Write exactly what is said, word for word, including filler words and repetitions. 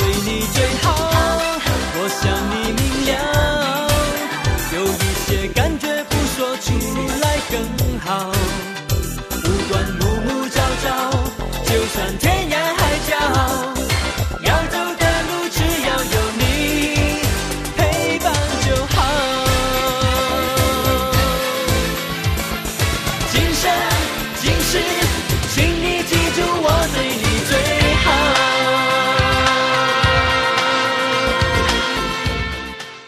你最好。我想你明了，有一些感觉不说出来更好。